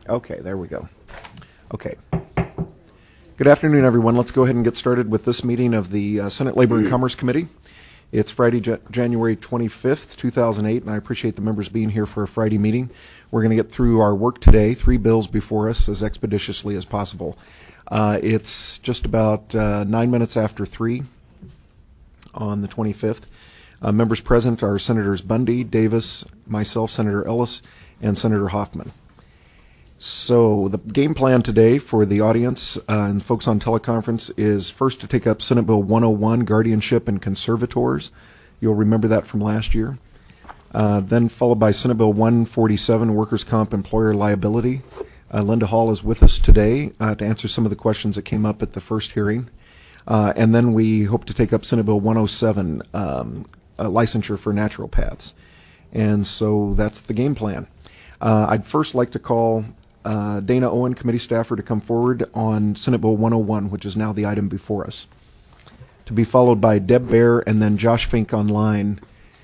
Okay, there we go. Okay. Good afternoon, everyone. Let's go ahead and get started with this meeting of the Senate Labor and Commerce Committee. It's Friday, January 25th, 2008, and I appreciate the members being here for a Friday meeting. We're going to get through our work today, 3 bills before us, as expeditiously as possible. It's just about 9 minutes after 3 on the 25th. Members present are Senators Bundy, Davis, myself, Senator Ellis, and Senator Hoffman. So the game plan today for the audience and folks on teleconference is first to take up Senate Bill 101, Guardianship and Conservators. You'll remember that from last year. Then followed by Senate Bill 147, Workers' Comp Employer Liability. Linda Hall is with us today to answer some of the questions that came up at the first hearing. And then we hope to take up Senate Bill 107, licensure for naturopaths. And so that's the game plan. I'd first like to call Dana Owen, committee staffer, to come forward on Senate Bill 101, which is now the item before us, to be followed by Deb Baer and then Josh Fink online.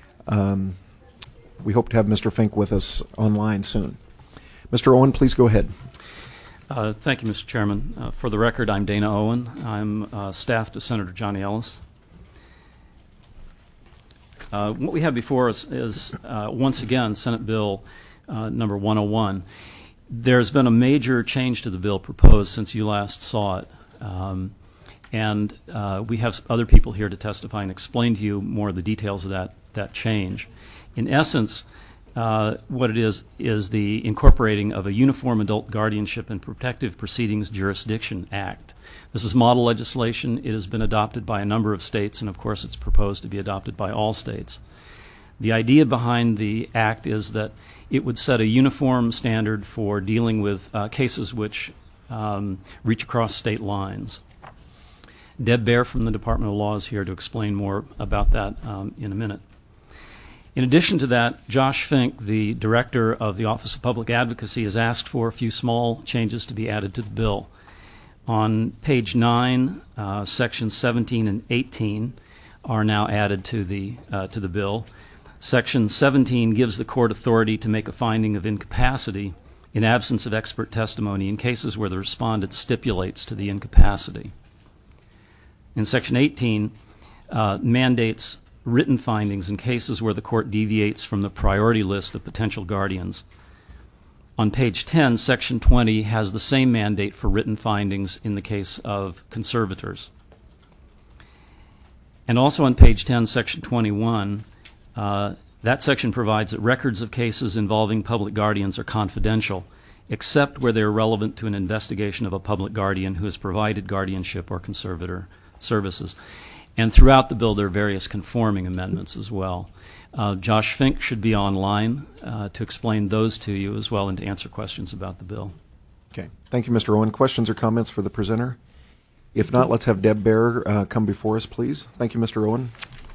We hope to have Mr. Fink with us online soon. Mr. Owen, please go ahead. Thank you, Mr. Chairman. For the record, I'm Dana Owen. I'm staff to Senator Johnny Ellis. What we have before us is, once again, Senate Bill number 101. There's been a major change to the bill proposed since you last saw it. And we have other people here to testify and explain to you more of the details of that change. In essence, what it is the incorporating of a Uniform Adult Guardianship and Protective Proceedings Jurisdiction Act. This is model legislation. It has been adopted by a number of states, and of course it's proposed to be adopted by all states. The idea behind the act is that it would set a uniform standard for dealing with cases which reach across state lines. Deb Baer from the Department of Law is here to explain more about that in a minute. In addition to that, Josh Fink, the Director of the Office of Public Advocacy, has asked for a few small changes to be added to the bill. On page 9, sections 17 and 18 are now added to the bill. Section 17 gives the court authority to make a finding of incapacity in absence of expert testimony in cases where the respondent stipulates to the incapacity. In Section 18, mandates written findings in cases where the court deviates from the priority list of potential guardians. On page 10, Section 20 has the same mandate for written findings in the case of conservators. And also on page 10, Section 21, that section provides that records of cases involving public guardians are confidential, except where they are relevant to an investigation of a public guardian who has provided guardianship or conservator services. And throughout the bill, there are various conforming amendments as well. Josh Fink should be online to explain those to you as well and to answer questions about the bill. Okay. Thank you, Mr. Owen. Questions or comments for the presenter? If not, let's have Deb Baer come before us, please. Thank you, Mr. Owen.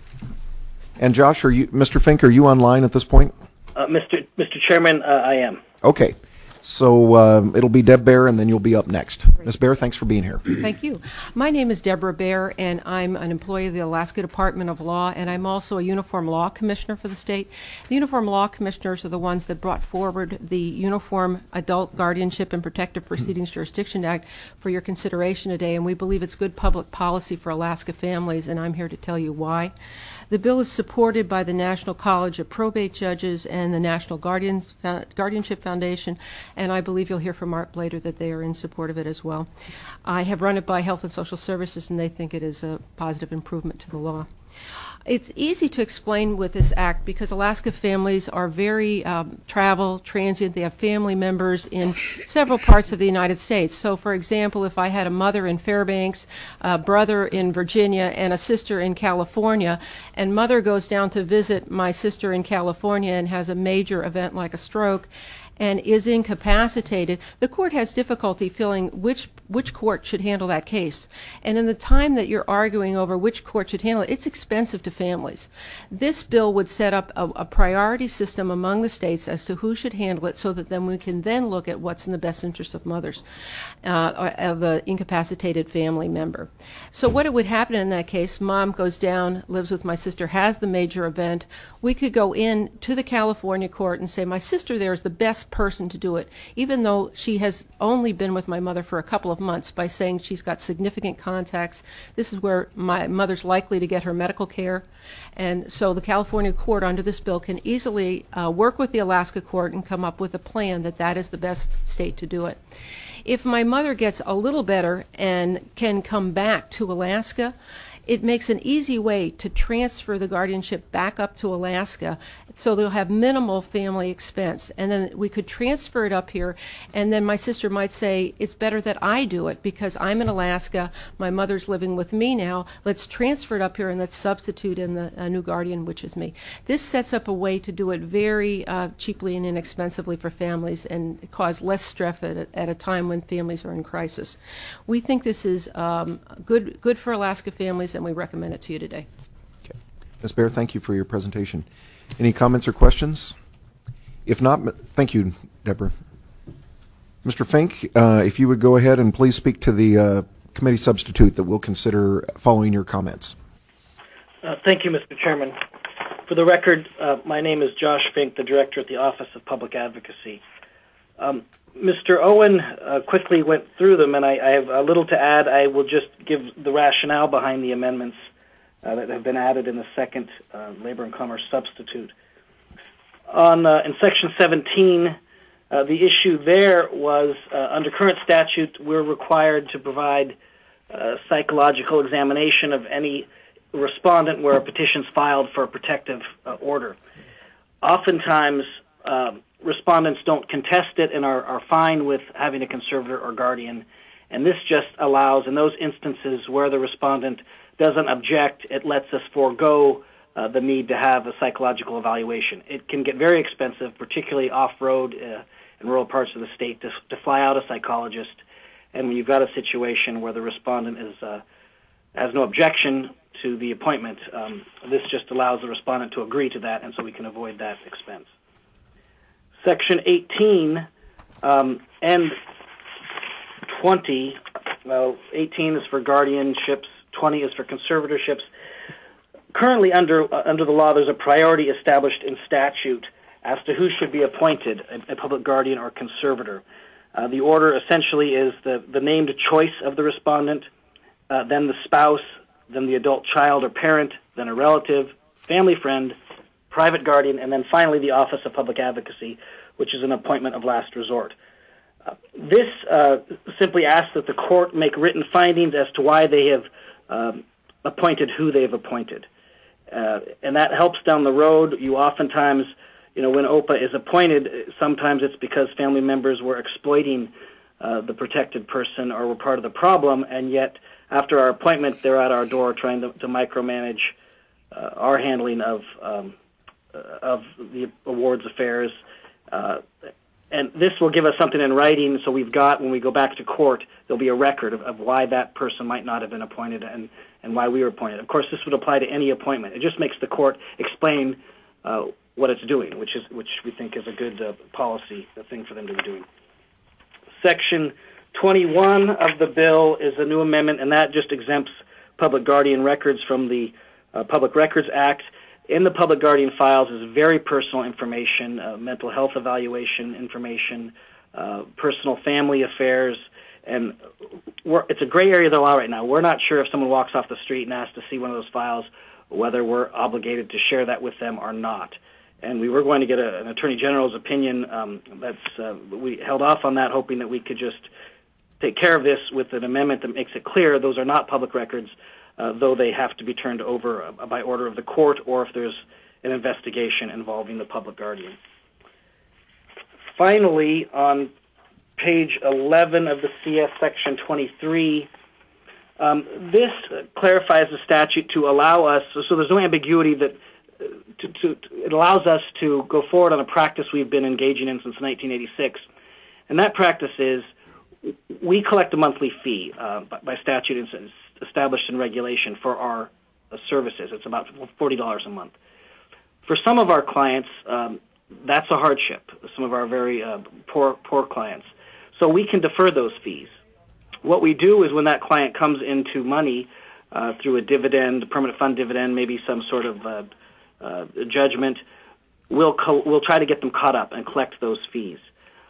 And Josh, Mr. Fink, are you online at this point? Mr. Chairman, I am. Okay. So it'll be Deb Baer, and then you'll be up next. Ms. Baer, thanks for being here. Thank you. My name is Deborah Baer, and I'm an employee of the Alaska Department of Law, and I'm also a Uniform Law Commissioner for the state. The Uniform Law Commissioners are the ones that brought forward the Uniform Adult Guardianship and Protective Proceedings Jurisdiction Act for your consideration today, and we believe it's good public policy for Alaska families, and I'm here to tell you why. The bill is supported by the National College of Probate Judges and the National Guardianship Foundation, and I believe you'll hear from Mark later that they are in support of it as well. I have run it by Health and Social Services, and they think it is a positive improvement to the law. It's easy to explain with this act because Alaska families are very travel, transient. They have family members in several parts of the United States. So, for example, if I had a mother in Fairbanks, a brother in Virginia, and a sister in California, and mother goes down to visit my sister in California and has a major event like a stroke, and is incapacitated, the court has difficulty feeling which court should handle that case. And in the time that you're arguing over which court should handle it, it's expensive to families. This bill would set up a priority system among the states as to who should handle it so that then we can then look at what's in the best interest of mothers, of the incapacitated family member. So what would happen in that case, mom goes down, lives with my sister, has the major event. We could go in to the California court and say, my sister there is the best best person to do it, even though she has only been with my mother for a couple of months, by saying she's got significant contacts. This is where my mother's likely to get her medical care. And so the California court under this bill can easily work with the Alaska court and come up with a plan that is the best state to do it. If my mother gets a little better and can come back to Alaska, it makes an easy way to transfer the guardianship back up to Alaska, so they'll have minimal family expense. And then we could transfer it up here, and then my sister might say, it's better that I do it because I'm in Alaska, my mother's living with me now, let's transfer it up here and let's substitute in the new guardian, which is me. This sets up a way to do it very cheaply and inexpensively for families and cause less stress at a time when families are in crisis. We think this is good for Alaska families, and we recommend it to you today. Okay. Ms. Baer, thank you for your presentation. Any comments or questions? If not, thank you, Deborah. Mr. Fink, if you would go ahead and please speak to the committee substitute that we'll consider following your comments. Thank you, Mr. Chairman. For the record, my name is Josh Fink, the Director at the Office of Public Advocacy. Mr. Owen quickly went through them, and I have a little to add. I will just give the rationale behind the amendments that have been added in the second Labor and Commerce substitute. In Section 17, the issue there was, under current statute, we're required to provide psychological examination of any respondent where a petition's filed for a protective order. Oftentimes, respondents don't contest it and are fine with having a conservator or guardian, and this just allows, in those instances where the respondent doesn't object, it lets us forego the need to have a psychological evaluation. It can get very expensive, particularly off-road in rural parts of the state, to fly out a psychologist, and when you've got a situation where the respondent has no objection to the appointment, this just allows the respondent to agree to that, and so we can avoid that expense. Section 18 and 20, 18 is for guardianships, 20 is for conservatorships. Currently, under the law, there's a priority established in statute as to who should be appointed, a public guardian or conservator. The order essentially is the named choice of the respondent, then the spouse, then the adult child or parent, then a relative, family friend, private guardian, and then finally the Office of Public Advocacy, which is an appointment of last resort. This simply asks that the court make written findings as to why they have appointed who they've appointed. And that helps down the road. You oftentimes, when OPA is appointed, sometimes it's because family members were exploiting the protected person or were part of the problem, and yet after our appointment, they're at our door trying to micromanage our handling of the awards affairs. And this will give us something in writing, so we've got, when we go back to court, there'll be a record of why that person might not have been appointed and why we were appointed. Of course, this would apply to any appointment. It just makes the court explain what it's doing, which we think is a good policy thing for them to be doing. Section 21 of the bill is a new amendment, and that just exempts public guardian records from the Public Records Act. In the public guardian files is very personal information, mental health evaluation information, personal family affairs, and it's a gray area of the law right now. We're not sure if someone walks off the street and asks to see one of those files, whether we're obligated to share that with them or not. And we were going to get an Attorney General's opinion. We held off on that, hoping that we could just take care of this with an amendment that makes it clear those are not public records, though they have to be turned over by order of the court or if there's an investigation involving the public guardian. Finally, on page 11 of the CS Section 23, this clarifies the statute to allow us, so there's no ambiguity that it allows us to go forward on a practice we've been engaging in since 1986. And that practice is we collect a monthly fee by statute established in regulation for our services. It's about $40 a month. For some of our clients, that's a hardship, some of our very poor clients. So we can defer those fees. What we do is when that client comes into money through a dividend, a permanent fund dividend, maybe some sort of judgment, we'll try to get them caught up and collect those fees.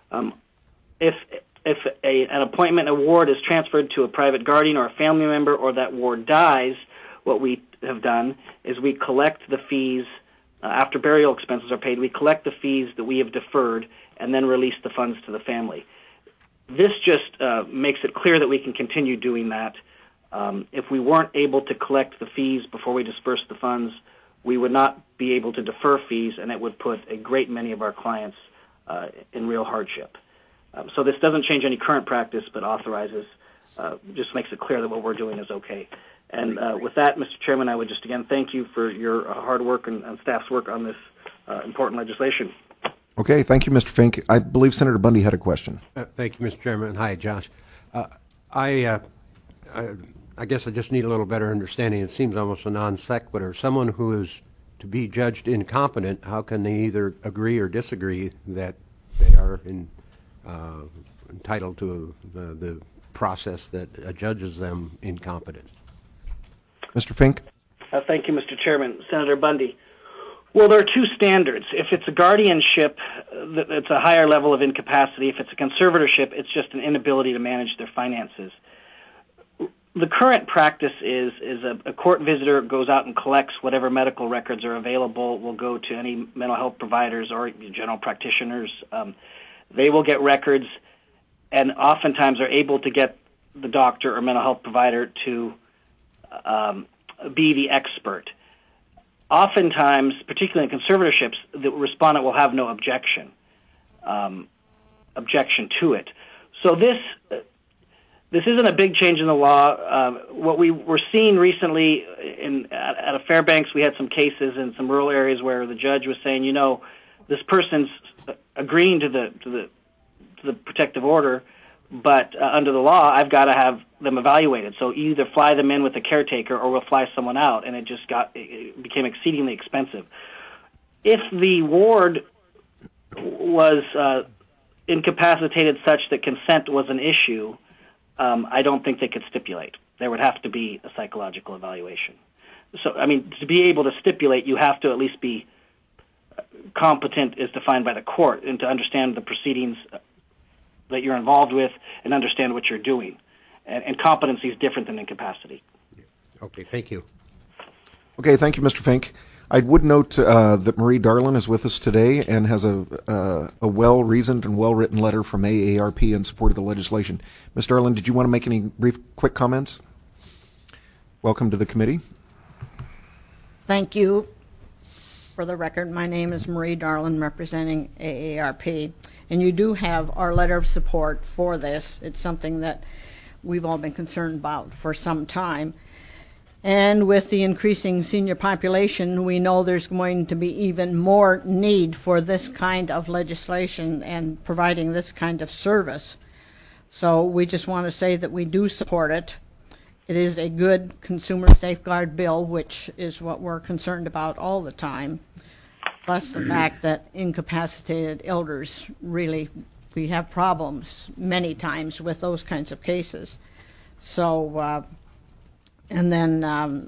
If an appointment award is transferred to a private guardian or a family member, or that ward dies, what we have done is we collect the fees after burial expenses are paid. We collect the fees that we have deferred and then release the funds to the family. This just makes it clear that we can continue doing that. If we weren't able to collect the fees before we disperse the funds, we would not be able to defer fees, and it would put a great many of our clients in real hardship. So this doesn't change any current practice, but authorizes, just makes it clear that what we're doing is okay. And with that, Mr. Chairman, I would just again thank you for your hard work and staff's work on this important legislation. Okay, thank you, Mr. Fink. I believe Senator Bundy had a question. Thank you, Mr. Chairman. Hi, Josh. I guess I just need a little better understanding. It seems almost a non sequitur. Someone who is to be judged incompetent, how can they either agree or disagree that they are entitled to the process that judges them incompetent? Mr. Fink? Thank you, Mr. Chairman. Senator Bundy. Well, there are two standards. If it's a guardianship, it's a higher level of incapacity. If it's a conservatorship, it's just an inability to manage their finances. The current practice is a court visitor goes out and collects whatever medical records are available, will go to any mental health providers or general practitioners. They will get records and oftentimes are able to get the doctor or mental health provider to be the expert. Oftentimes, particularly in conservatorships, the respondent will have no objection to it. So this isn't a big change in the law. What we were seeing recently at a Fairbanks, we had some cases in some rural areas where the judge was saying, you know, this person's agreeing to the protective order, but under the law, I've got to have them evaluated. So either fly them in with a caretaker or we'll fly someone out, and it became exceedingly expensive. If the ward was incapacitated such that consent was an issue, I don't think they could stipulate. There would have to be a psychological evaluation. So, I mean, to be able to stipulate, you have to at least be competent as defined by the court and to understand the proceedings that you're involved with and understand what you're doing. And competency is different than incapacity. Okay, thank you. Okay, thank you, Mr. Fink. I would note that Marie Darlin is with us today and has a well-reasoned and well-written letter from AARP in support of the legislation. Ms. Darlin, did you want to make any brief, quick comments? Welcome to the committee. Thank you. For the record, my name is Marie Darlin, representing AARP, and you do have our letter of support for this. It's something that we've all been concerned about for some time. And with the increasing senior population, we know there's going to be even more need for this kind of legislation and providing this kind of service. So we just want to say that we do support it. It is a good consumer safeguard bill, which is what we're concerned about all the time, plus the fact that incapacitated elders really, we have problems many times with those kinds of cases. So, and then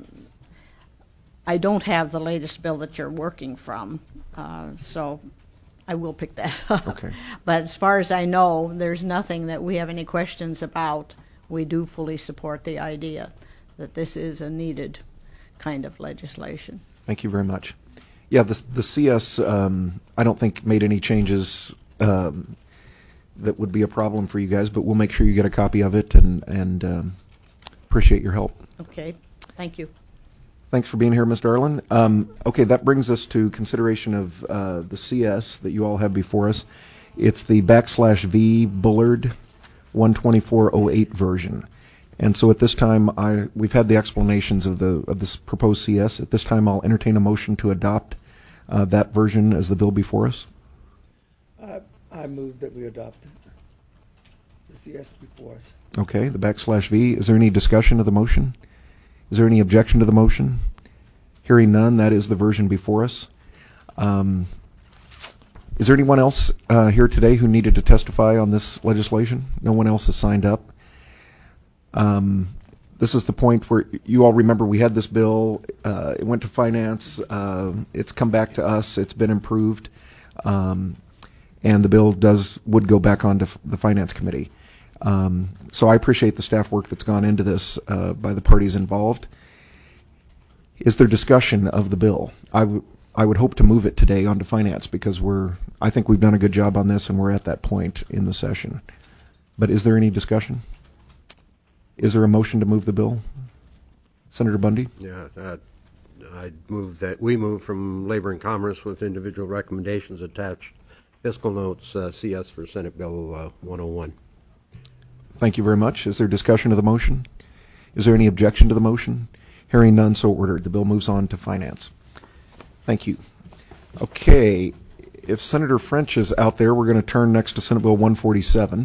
I don't have the latest bill that you're working from, so I will pick that up. Okay. But as far as I know, there's nothing that we have any questions about. We do fully support the idea that this is a needed kind of legislation. Thank you very much. Yeah, the CS, I don't think made any changes that would be a problem for you guys, but we'll make sure you get a copy of it and appreciate your help. Okay, thank you. Thanks for being here, Ms. Darlin. Okay, that brings us to consideration of the CS that you all have before us. It's the /V Bullard 12408 version. And so at this time, we've had the explanations of this proposed CS. At this time, I'll entertain a motion to adopt that version as the bill before us. I move that we adopt the CS before us. Okay, the /V. Is there any discussion of the motion? Is there any objection to the motion? Hearing none, that is the version before us. Is there anyone else here today who needed to testify on this legislation? No one else has signed up. This is the point where you all remember we had this bill. It went to finance. It's come back to us. It's been improved. and the bill would go back onto the Finance Committee. So I appreciate the staff work that's gone into this by the parties involved. Is there discussion of the bill? I would hope to move it today onto Finance because I think we've done a good job on this and we're at that point in the session. But is there any discussion? Is there a motion to move the bill? Senator Bundy? Yeah, I'd move that we move from Labor and Commerce with individual recommendations attached. Fiscal notes CS for Senate Bill 101. Thank you very much. Is there discussion of the motion? Is there any objection to the motion? Hearing none, so ordered. The bill moves on to Finance. Thank you. Okay, if Senator French is out there, we're going to turn next to Senate Bill 147.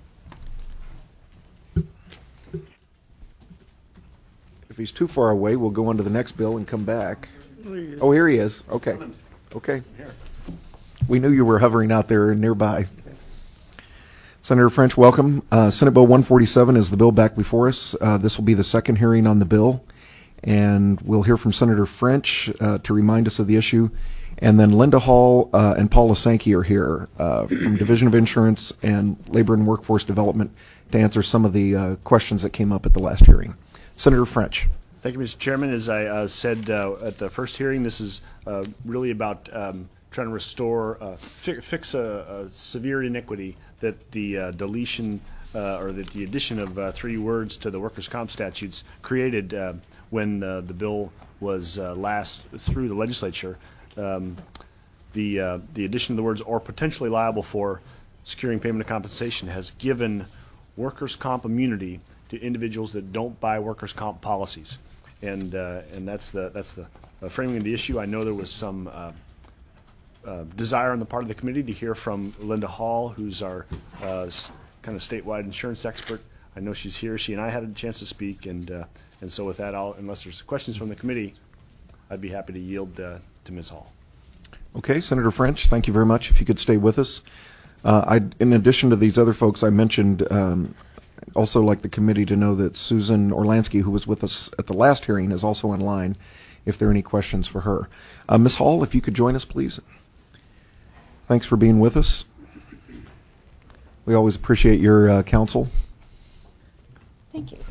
If he's too far away, we'll go on to the next bill and come back. Oh, here he is. Okay. Okay. We knew you were hovering out there nearby. Senator French, welcome. Senate Bill 147 is the bill back before us. This will be the second hearing on the bill, and we'll hear from Senator French to remind us of the issue, and then Linda Hall and Paul Lasanke are here from Division of Insurance and Labor and Workforce Development to answer some of the questions that came up at the last hearing. Senator French. Thank you, Mr. Chairman. As I said at the first hearing, this is really about trying to restore, fix a severe iniquity that the deletion or that the addition of 3 words to the workers' comp statutes created when the bill was last through the legislature. The addition of the words "or potentially liable for securing payment of compensation" has given workers' comp immunity to individuals that don't buy workers' comp policies, and that's the framing of the issue. I know there was some desire on the part of the committee to hear from Linda Hall, who's our kind of statewide insurance expert. I know she's here. She and I had a chance to speak, and so with that, unless there's questions from the committee, I'd be happy to yield to Ms. Hall. Okay, Senator French, thank you very much. If you could stay with us. In addition to these other folks I mentioned, also like the committee to know that Susan Orlansky, who was with us at the last hearing, is also in line if there are any questions for her. Ms. Hall, if you could join us, please. Thanks for being with us. We always appreciate your counsel. Thank you.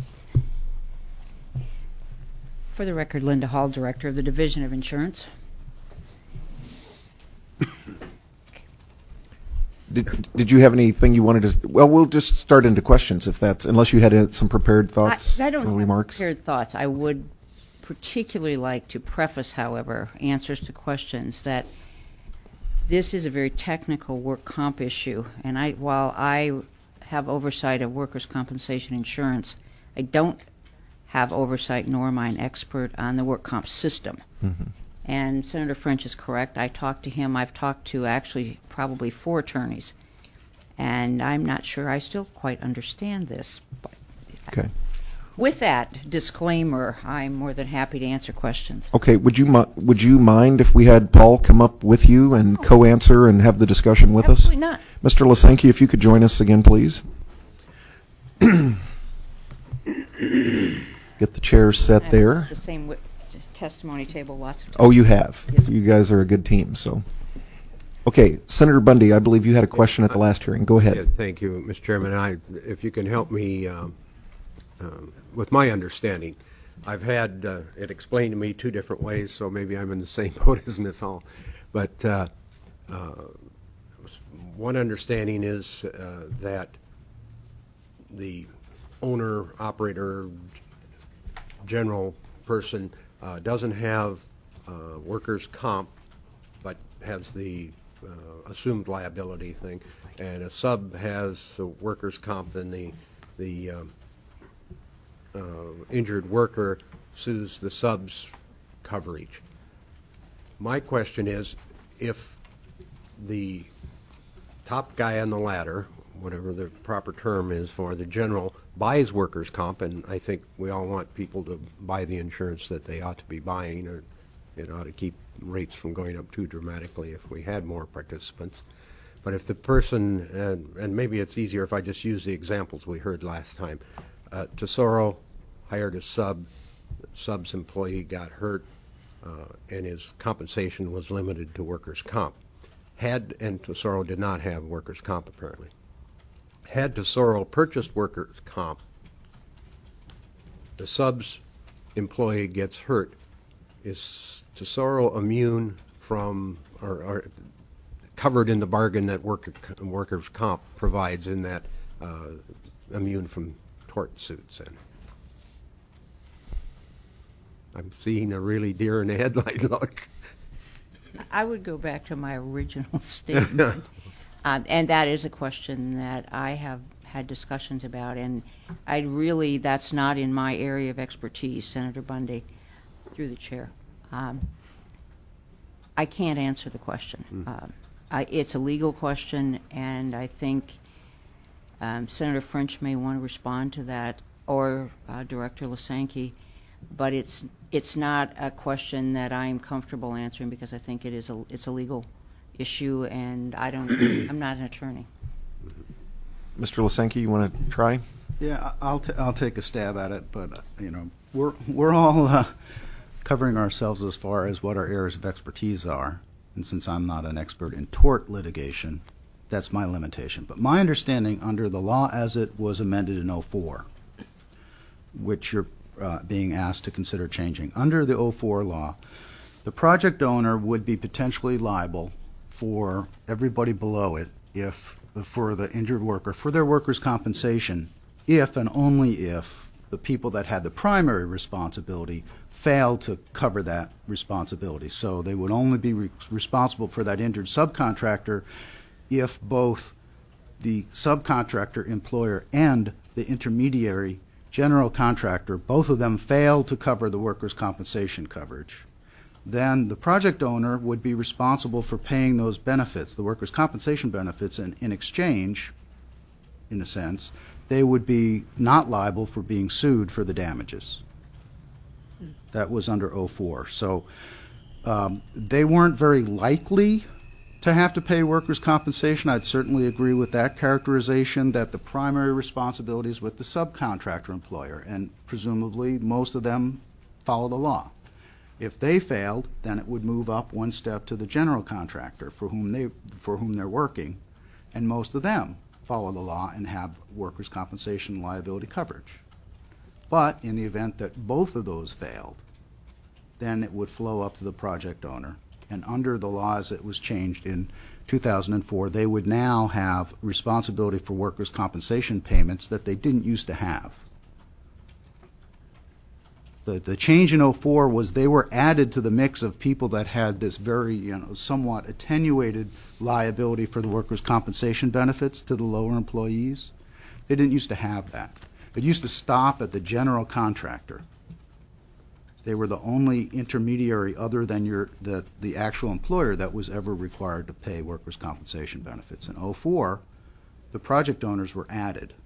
For the record, Linda Hall, Director of the Division of Insurance. Did you have anything you wanted to? Well, we'll just start into questions if that's, unless you had some prepared thoughts I don't or remarks. have prepared thoughts. I would particularly like to preface, however, answers to questions that this is a very technical work comp issue, and while I have oversight of workers' compensation insurance, I don't have oversight, nor am I an expert on the work comp system. Mm-hmm. And Senator French is correct. I talked to him. I've talked to actually probably 4 attorneys, and I'm not sure I still quite understand this. Okay. With that disclaimer, I'm more than happy to answer questions. Okay. Would you mind if we had Paul come up with you and co-answer and have the discussion with us? Absolutely not. Mr. Lasanke, if you could join us again, please. Get the chairs set there. The same testimony table lots of times. Oh, you have. Yes. You guys are a good team. So, okay, Senator Bundy, I believe you had a question at the last hearing. Go ahead. Yeah, thank you, Mr. Chairman. If you can help me with my understanding, I've had it explained to me 2 different ways, so maybe I'm in the same boat as Ms. Hall. But one understanding is that the owner, operator, general person doesn't have workers' comp, but has the assumed liability thing, and a sub has the workers' comp, and the injured worker sues the sub's coverage. My question is, if the top guy on the ladder, whatever the proper term is for the general, buys workers' comp, and I think we all want people to buy the insurance that they ought to be buying, or it ought to keep rates from going up too dramatically if we had more participants. But if the person, and maybe it's easier if I just use the examples we heard last time, Tesoro hired a sub, the sub's employee got hurt, and his compensation was limited to workers' comp. and Tesoro did not have workers' comp apparently. Had Tesoro purchased workers' comp, the sub's employee gets hurt. Is Tesoro immune from or covered in the bargain that workers' comp provides in that immune from tort suits? And I'm seeing a really deer in the headlight look. I would go back to my original statement, and that is a question that I have had discussions about, and that's not in my area of expertise, Senator Bundy, through the chair. I can't answer the question. It's a legal question, and I think Senator French may want to respond to that, or Director Lasanke, but it's not a question that I'm comfortable answering because I think it's a legal issue, and I'm not an attorney. Mr. Lasanke, you want to try? Yeah, I'll take a stab at it, but we're all covering ourselves as far as what our areas of expertise are, and since I'm not an expert in tort litigation, that's my limitation. But my understanding under the law as it was amended in 2004, which you're being asked to consider changing, under the 2004 law, the project owner would be potentially liable for everybody below it for the injured worker, for their workers' compensation, if and only if the people that had the primary responsibility failed to cover that responsibility. So they would only be responsible for that injured subcontractor if both the subcontractor employer and the intermediary general contractor, both of them failed to cover the workers' compensation coverage. Then the project owner would be responsible for paying those benefits, the workers' compensation benefits, and in exchange, in a sense, they would be not liable for being sued for the damages. That was under 2004. So they weren't very likely to have to pay workers' compensation. I'd certainly agree with that characterization, that the primary responsibility is with the subcontractor employer, and presumably most of them follow the law. If they failed, then it would move up one step to the general contractor for whom they're working, and most of them follow the law and have workers' compensation liability coverage. But in the event that both of those failed, then it would flow up to the project owner. And under the law as it was changed in 2004, they would now have responsibility for workers' compensation payments that they didn't used to have. The change in 2004 was they were added to the mix of people that had this very, somewhat attenuated liability for the workers' compensation benefits to the lower employees. They didn't used to have that. It used to stop at the general contractor. They were the only intermediary other than the actual employer that was ever required to pay workers' compensation benefits. In 2004, the project owners were added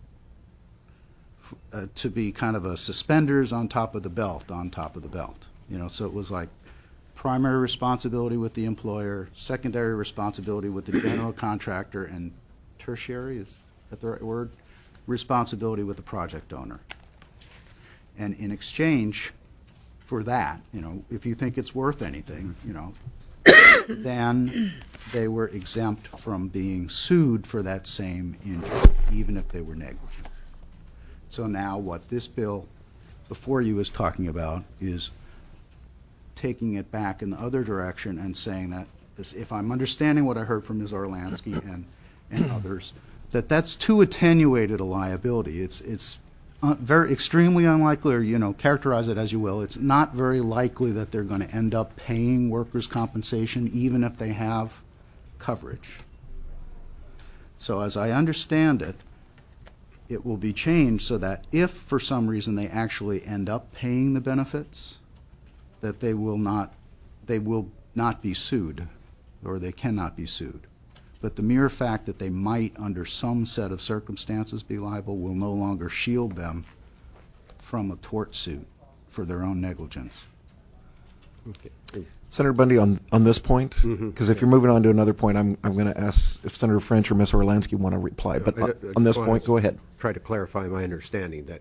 to be kind of a suspenders on top of the belt, so it was like primary responsibility with the employer, secondary responsibility with the general contractor, and tertiary, is that the right word? Responsibility with the project owner. And in exchange for that, if you think it's worth anything, then they were exempt from being sued for that same injury, even if they were negligent. So now what this bill before you is talking about is taking it back in the other direction and saying that, if I'm understanding what I heard from Ms. Orlansky and others, that's too attenuated a liability. It's very extremely unlikely, or characterize it as you will. It's not very likely that they're going to end up paying workers' compensation even if they have coverage. So as I understand it, it will be changed so that if for some reason they actually end up paying the benefits, that they will not be sued, or they cannot be sued. But the mere fact that they might, under some set of circumstances, be liable will no longer shield them from a tort suit for their own negligence. Okay. Senator Bundy, on this point, because if you're moving on to another point, I'm going to ask if Senator French or Ms. Orlansky want to reply. But on this point, go ahead. Try to clarify my understanding that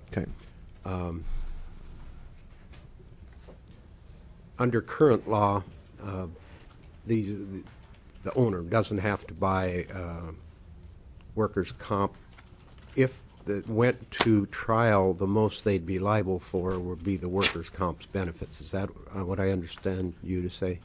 under current law, the owner doesn't have to buy workers' comp. If it went to trial, the most they'd be liable for would be the workers' comp's benefits. Is that what I understand you to say?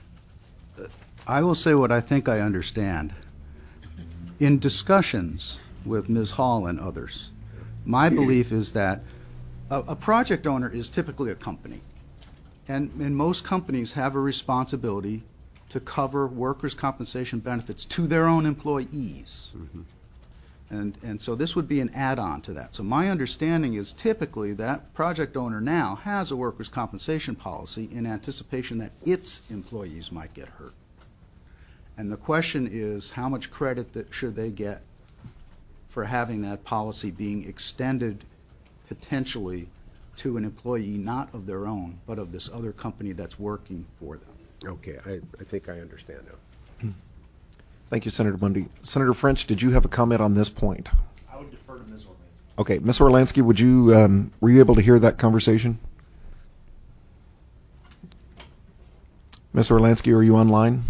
I will say what I think I understand. In discussions with Ms. Hall and others, my belief is that a project owner is typically a company. And most companies have a responsibility to cover workers' compensation benefits to their own employees. Mm-hmm. And so this would be an add-on to that. So my understanding is typically that project owner now has a workers' compensation policy in anticipation that its employees might get hurt. And the question is, how much credit should they get for having that policy being extended potentially to an employee not of their own, but of this other company that's working for them? Okay, I think I understand now. Thank you, Senator Bundy. Senator French, did you have a comment on this point? I would defer to Ms. Orlansky. Okay, Ms. Orlansky, would you were you able to hear that conversation? Ms. Orlansky, are you online?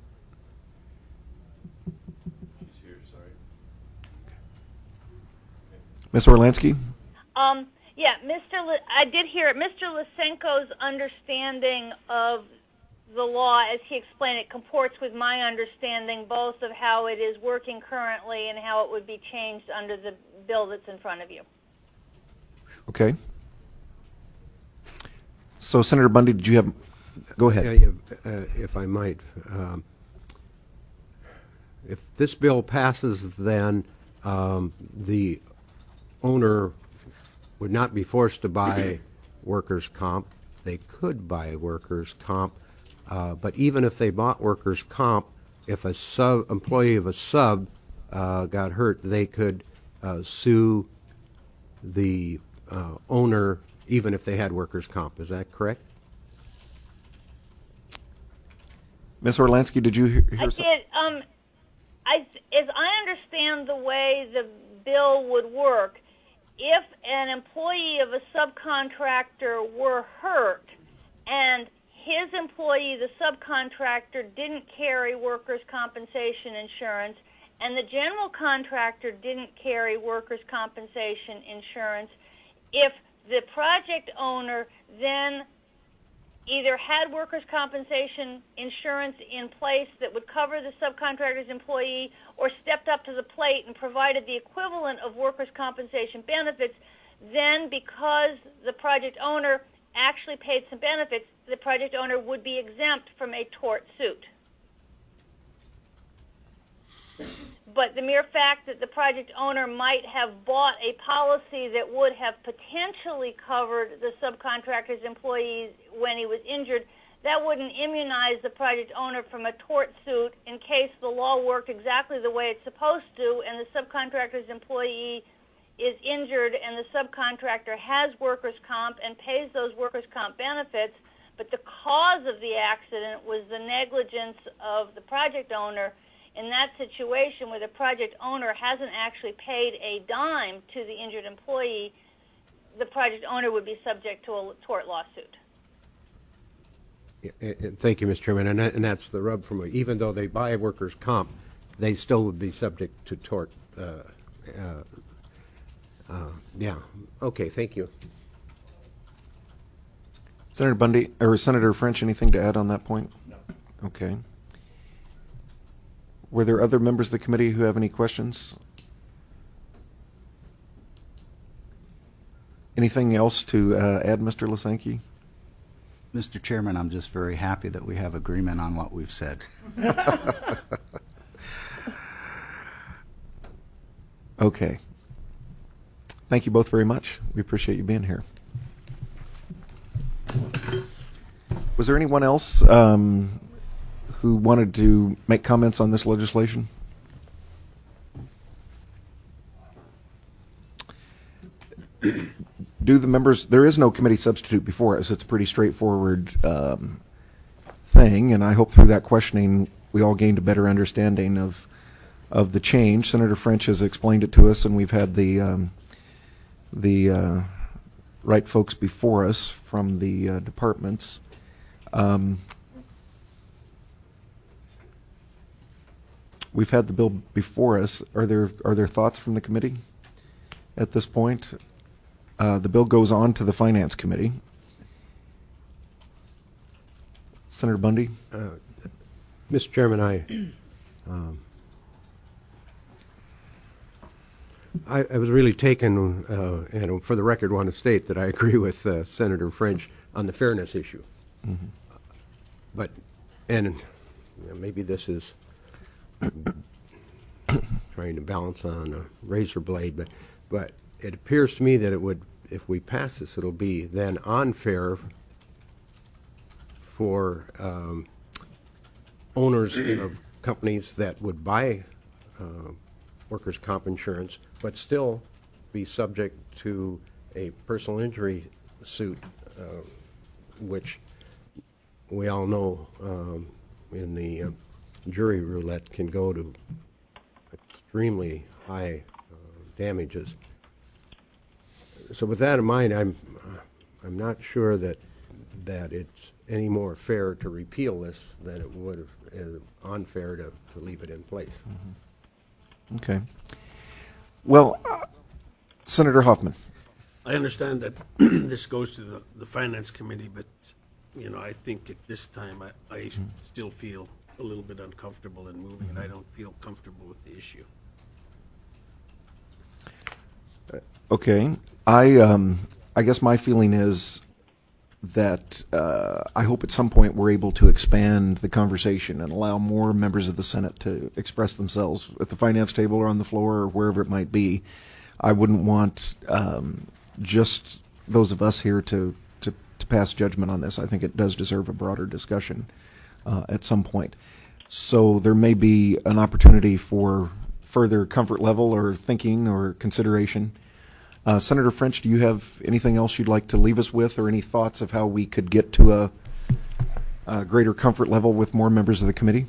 Ms. Orlansky? Yeah, I did hear it. Mr. Lysenko's understanding of the law, as he explained it, comports with my understanding both of how it is working currently and how it would be changed under the bill that's in front of you. Okay. So, Senator Bundy, did you have... Go ahead. If I might. If this bill passes, then the owner would not be forced to buy workers' comp. They could buy workers' comp, but even if they bought workers' comp, if a employee of a sub got hurt, they could sue the owner even if they had workers' comp. Is that correct? Ms. Orlansky, did you hear something? I did. As I understand the way the bill would work, if an employee of a subcontractor were hurt and his employee, the subcontractor, didn't carry workers' compensation insurance and the general contractor didn't carry workers' compensation insurance, if the project owner then either had workers' compensation insurance in place that would cover the subcontractor's employee or stepped up to the plate and provided the equivalent of workers' compensation benefits, then because the project owner actually paid some benefits, the project owner would be exempt from a tort suit. But the mere fact that the project owner might have bought a policy that would have potentially covered the subcontractor's employees when he was injured, that wouldn't immunize the project owner from a tort suit in case the law worked exactly the way it's supposed to and the subcontractor's employee is injured and the subcontractor has workers' comp and pays those workers' comp benefits, but the cause of the accident was the negligence of the project owner. In that situation where the project owner hasn't actually paid a dime to the injured employee, the project owner would be subject to a tort lawsuit. Thank you, Mr. Chairman. And that's the rub from even though they buy workers' comp, they still would be subject to tort. Yeah. Okay. Thank you. Senator Bundy or Senator French, anything to add on that point? No. Okay. Were there other members of the committee who have any questions? Anything else to add, Mr. Lysenkow? Mr. Chairman, I'm just very happy that we have agreement on what we've said. Okay. Thank you both very much. We appreciate you being here. Was there anyone else who wanted to make comments on this legislation? Do the members, there is no committee substitute before us. It's a pretty straightforward thing, and I hope through that questioning we all gained a better understanding of the change. Senator French has explained it to us, and we've had the right folks before us from the departments. we've had the bill before us. Are there thoughts from the committee at this point? The bill goes on to the Finance Committee. Senator Bundy? Mr. Chairman, I was really taken, and for the record, want to state that I agree with Senator French on the fairness issue. Mm-hmm. But, and maybe this is trying to balance on a razor blade, but it appears to me that it would, if we pass this, it'll be then unfair for owners of companies that would buy workers' comp insurance, but still be subject to a personal injury suit, which we all know in the jury roulette can go to extremely high damages. So with that in mind, I'm not sure that it's any more fair to repeal this than it would unfair to leave it in place. Mm-hmm. Okay. Well, Senator Hoffman. I understand that this goes to the Finance Committee, but I think at this time I still feel a little bit uncomfortable in moving it. I don't feel comfortable with the issue. Okay. I guess my feeling is that I hope at some point we're able to expand the conversation and allow more members of the Senate to express themselves at the finance table or on the floor or wherever it might be. I wouldn't want just those of us here to pass judgment on this. I think it does deserve a broader discussion at some point. So there may be an opportunity for further comfort level or thinking or consideration. Senator French, do you have anything else you'd like to leave us with, or any thoughts of how we could get to a greater comfort level with more members of the committee?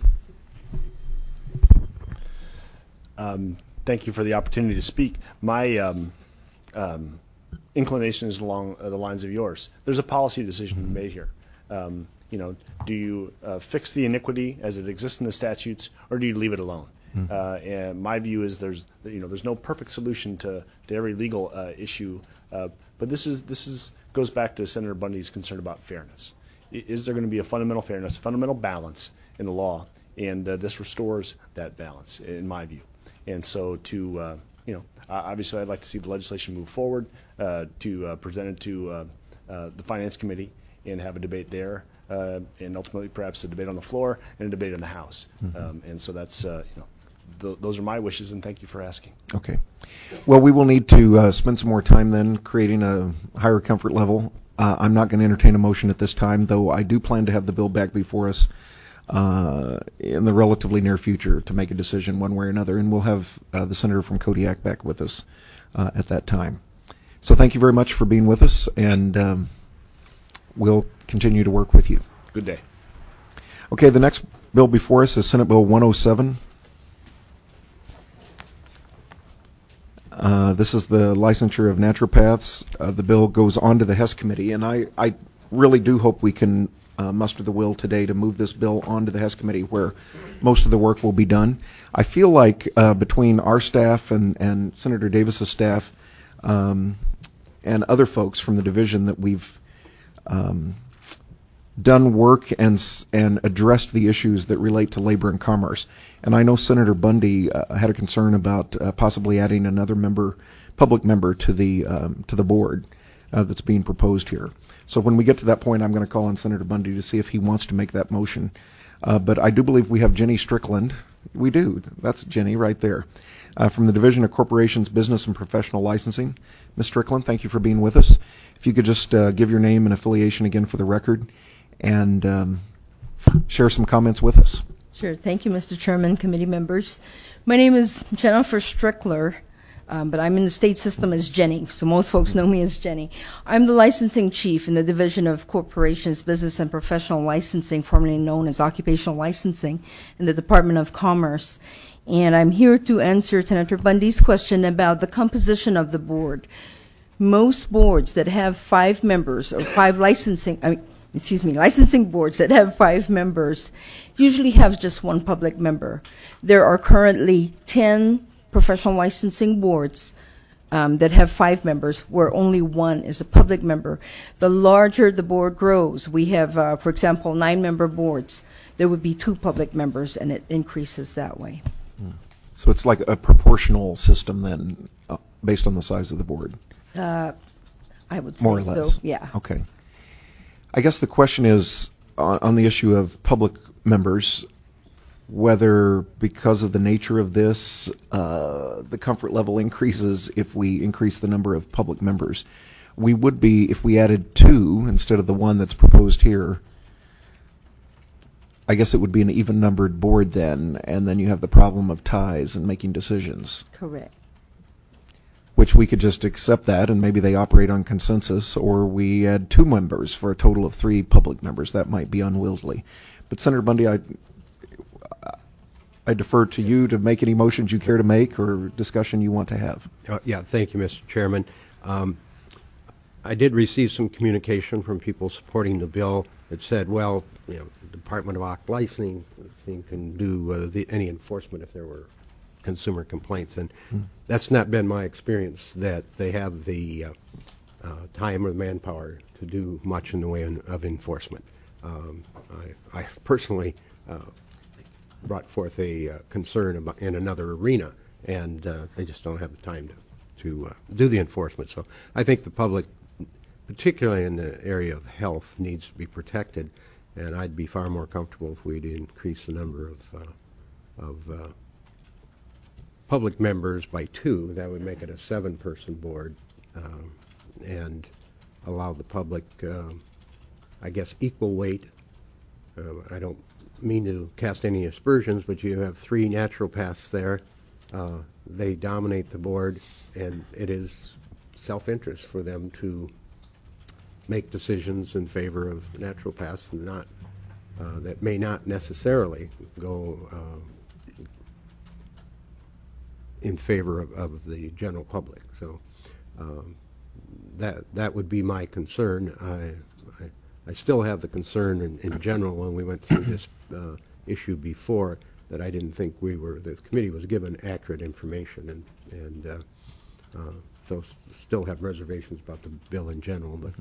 Thank you for the opportunity to speak. My inclination is along the lines of yours. There's a policy decision to be made here. Do you fix the iniquity as it exists in the statutes, or do you leave it alone? And my view is there's no perfect solution to every legal issue, but this goes back to Senator Bundy's concern about fairness. Is there going to be a fundamental fairness, fundamental balance in the law? And this restores that balance, in my view. And so obviously I'd like to see the legislation move forward, to present it to the Finance Committee and have a debate there, and ultimately perhaps a debate on the floor and a debate in the House. Mm-hmm. And so that's those are my wishes, and thank you for asking. Okay. Well, we will need to spend some more time then creating a higher comfort level. I'm not going to entertain a motion at this time, though I do plan to have the bill back before us in the relatively near future to make a decision one way or another, and we'll have the senator from Kodiak back with us at that time. So thank you very much for being with us, and we'll continue to work with you. Good day. Okay, the next bill before us is Senate Bill 107. This is the licensure of naturopaths. The bill goes on to the Hess Committee, and I really do hope we can muster the will today to move this bill on to the Hess Committee, where most of the work will be done. I feel like between our staff and Senator Davis's staff and other folks from the division that we've done work and addressed the issues that relate to labor and commerce. And I know Senator Bundy had a concern about possibly adding another public member to the board that's being proposed here. So when we get to that point, I'm going to call on Senator Bundy to see if he wants to make that motion. But I do believe we have Jenny Strickland. We do. That's Jenny right there. From the Division of Corporations, Business and Professional Licensing. Ms. Strickland, thank you for being with us. If you could just give your name and affiliation again for the record and share some comments with us. Sure. Thank you, Mr. Chairman, committee members. My name is Jennifer Strickler, but I'm in the state system as Jenny, so most folks know me as Jenny. I'm the licensing chief in the Division of Corporations, Business and Professional Licensing, formerly known as Occupational Licensing, in the Department of Commerce. And I'm here to answer Senator Bundy's question about the composition of the board. Most boards that have 5 members or 5 licensing, licensing boards that have 5 members usually have just one public member. There are currently 10 professional licensing boards that have 5 members, where only one is a public member. The larger the board grows, we have, for example, 9-member boards. There would be 2 public members, and it increases that way. So it's like a proportional system then, based on the size of the board? I would say More or so, less? yeah. Okay. I guess the question is, on the issue of public members, whether because of the nature of this, the comfort level increases if we increase the number of public members. We would be, if we added 2 instead of the 1 that's proposed here, I guess it would be an even-numbered board then, and then you have the problem of ties and making decisions. Correct. Which we could just accept that, and maybe they operate on consensus, or we add 2 members for a total of 3 public members. That might be unwieldy. But Senator Bundy, I defer to you to make any motions you care to make or discussion you want to have. Yeah, thank you, Mr. Chairman. I did receive some communication from people supporting the bill that said, well, you know, the Department of Licensing can do any enforcement if there were consumer complaints, and that's not been my experience, that they have the time or manpower to do much in the way of enforcement. I personally brought forth a concern about in another arena, and they just don't have the time to do the enforcement. So I think the public, particularly in the area of health, needs to be protected, and I'd be far more comfortable if we'd increase the number of public members by 2. That would make it a 7-person board, and allow the public, I guess, equal weight. I don't mean to cast any aspersions, but you have 3 naturopaths there. They dominate the board, and it is self-interest for them to make decisions in favor of naturopaths, and not that may not necessarily go in favor of the general public. So that would be my concern. I still have the concern in general when we went through this issue before, that I didn't think the committee was given accurate information, and so still have reservations about the bill in general, but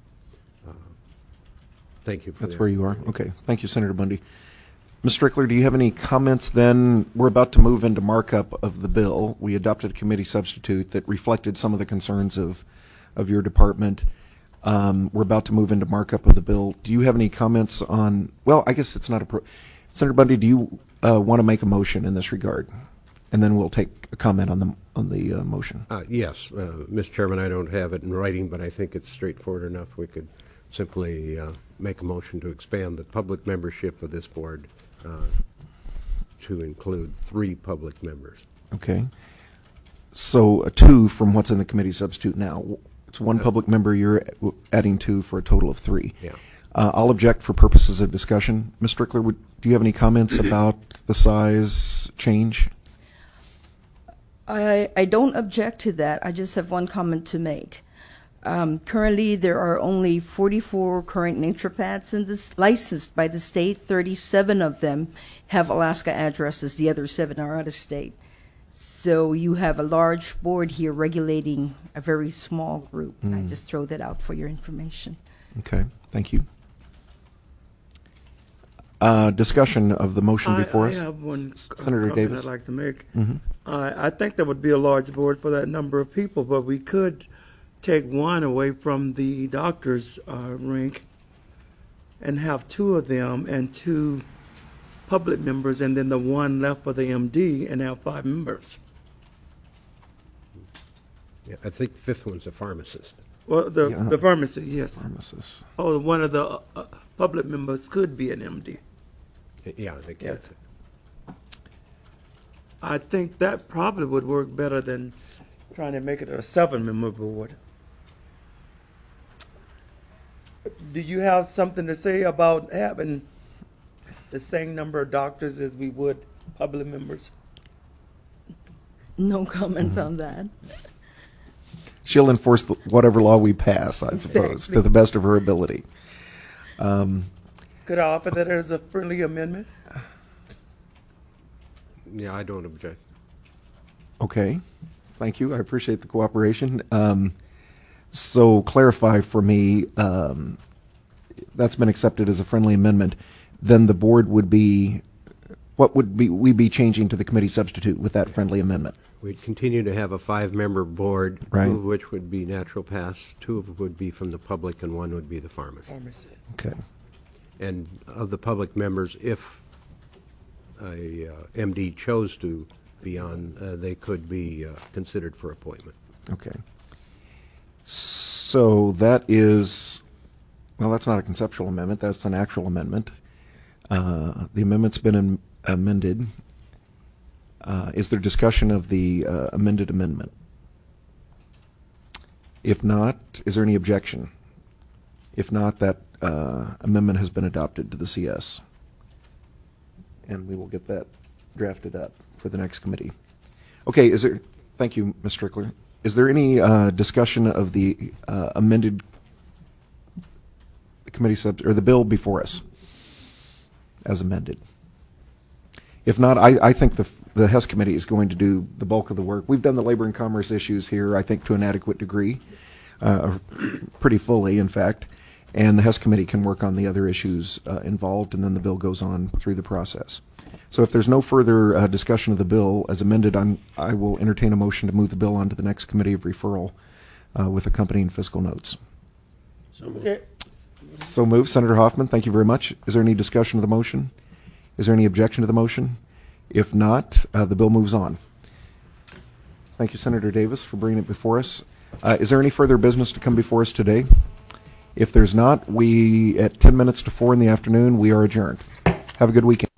thank you for That's where you are? Okay. Thank you, Senator Bundy. Ms. Strickler, do you have any comments then? We're about to move into markup of the bill. We adopted a committee substitute that reflected some of the concerns of your department. We're about to move into markup of the bill. Do you have any comments on, well, I guess it's not Senator Bundy, do you want to make a motion in this regard? And then we'll take a comment on the motion. Yes, Mr. Chairman, I don't have it in writing, but I think it's straightforward enough. We could simply make a motion to expand the public membership of this board to include 3 public members. Okay. So 2 from what's in the committee substitute now. It's 1 public member, you're adding 2 for a total of 3. Yeah. I'll object for purposes of discussion. Ms. Strickler, do you have any comments about the size change? I don't object to that. I just have one comment to make. Currently, there are only 44 current naturopaths in this, licensed by the state. 37 of them have Alaska addresses. The other 7 are out of state. So you have a large board here regulating a very small group. I just throw that out for your information. Okay, thank you. Discussion of the motion before us. I have one Senator comment Davis. I'd like to make. Mm-hmm. I think that would be a large board for that number of people, but we could take 1 away from the doctor's rank and have 2 of them and 2 public members, and then the 1 left for the MD, and have 5 members. Yeah, I think the 5th one's a pharmacist. Well, the pharmacy, yes. Pharmacist. Oh, one of the public members could be an MD. Yeah, I think Yes. I think that probably would work better than trying to make it a 7-member board. Do you have something to say about having the same number of doctors as we would public members? No comment on that. She'll enforce whatever law we pass, I suppose, to the best of her ability. Could I offer that as a friendly amendment? Yeah, I don't object. Okay, thank you. I appreciate the cooperation. So clarify for me, that's been accepted as a friendly amendment. Then the board would be, what would we be changing to the committee substitute with that friendly amendment? We'd continue to have a 5-member board, Right. 2 of which would be naturopaths, 2 of would be from the public, and 1 would be the pharmacist. Okay. And of the public members, if a MD chose to be on, they could be considered for appointment. Okay. So that is, well, that's not a conceptual amendment. That's an actual amendment. The amendment's been amended. Is there discussion of the amended amendment? If not, is there any objection? If not, that amendment has been adopted to the CS. And we will get that drafted up for the next committee. Okay, thank you, Ms. Strickler. Is there any discussion of the amended committee or the bill before us as amended? If not, I think the HES committee is going to do the bulk of the work. We've done the labor and commerce issues here, I think, to an adequate degree, pretty fully, in fact, and the HES committee can work on the other issues involved, and then the bill goes on through the process. So if there's no further discussion of the bill as amended, I will entertain a motion to move the bill on to the next committee of referral with accompanying fiscal notes. Okay. So moved. Senator Hoffman, thank you very much. Is there any discussion of the motion? Is there any objection to the motion? If not, the bill moves on. Thank you, Senator Davis, for bringing it before us. Is there any further business to come before us today? If there's not, at 10 minutes to 4 in the afternoon, we are adjourned. Have a good weekend.